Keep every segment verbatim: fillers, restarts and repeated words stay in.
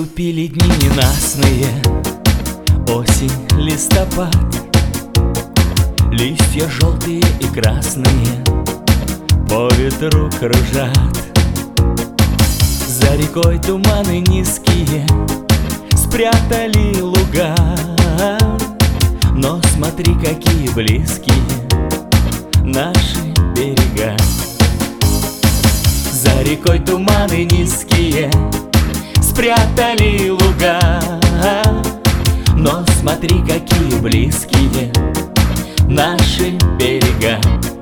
Наступили дни ненастные, осень, листопад. Листья желтые и красные по ветру кружат. За рекой туманы низкие спрятали луга. Но смотри, какие близкие наши берега. За рекой туманы низкие спрятали луга. Но смотри, какие близкие наши берега.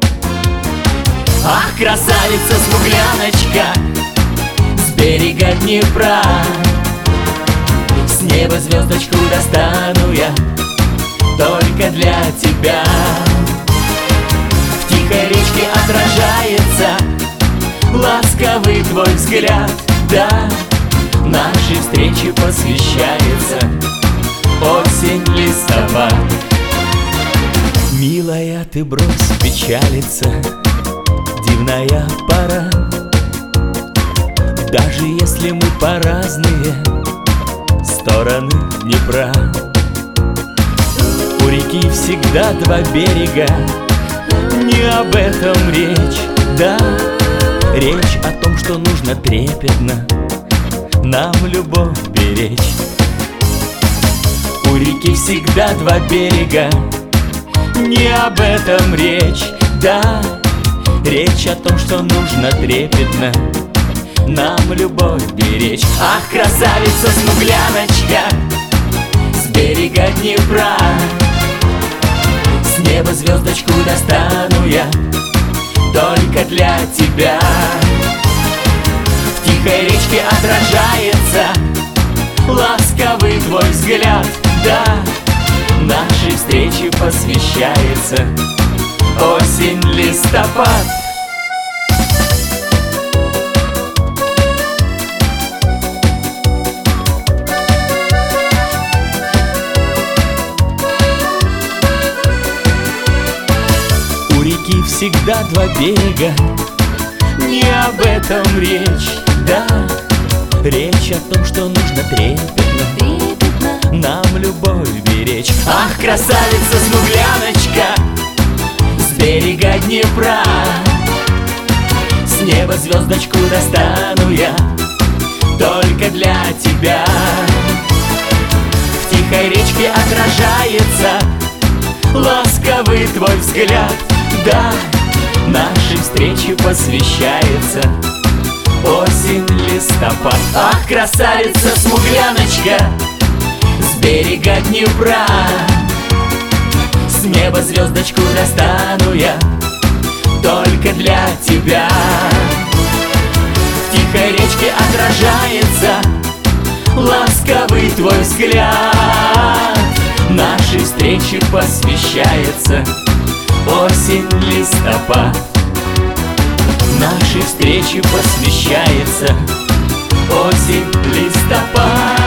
Ах, красавица-смугляночка с берега Днепра, с неба звездочку достану я только для тебя. В тихой речке отражается ласковый твой взгляд, да, нашей встрече посвящается осень, листопад. Милая, ты брось печалиться, дивная пора. Даже если мы по разные стороны Днепра, у реки всегда два берега. Не об этом речь, да, речь о том, что нужно трепетно нам любовь беречь. У реки всегда два берега. Не об этом речь, да, речь о том, что нужно трепетно нам любовь беречь. Ах, красавица-смугляночка с берега Днепра, с неба звездочку достану я только для тебя. В тихой речке отражается ласковый твой взгляд, да, нашей встрече посвящается осень, листопад. У реки всегда два берега. Не об этом речь, да, речь о том, что нужно трепетно, трепетно нам любовь беречь. Ах, красавица-смугляночка с берега Днепра, с неба звездочку достану я только для тебя. В тихой речке отражается ласковый твой взгляд, да, нашей встрече посвящается осень, листопад. Ах, красавица-смугляночка с берега Днепра, с неба звездочку достану я только для тебя. В тихой речке отражается ласковый твой взгляд, нашей встрече посвящается осень, листопад. Нашей встрече посвящается осень, листопад.